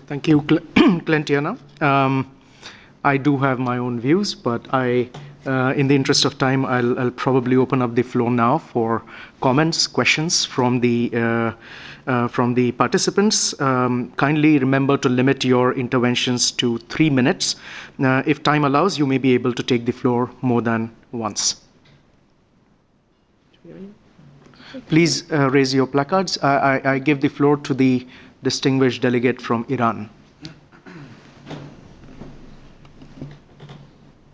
Thank you, Glentiana. I do have my own views, but in the interest of time, I'll probably open up the floor now for comments, questions from the participants. Kindly remember to limit your interventions to 3 minutes. If time allows, you may be able to take the floor more than once. Please raise your placards. I give the floor to the distinguished delegate from Iran.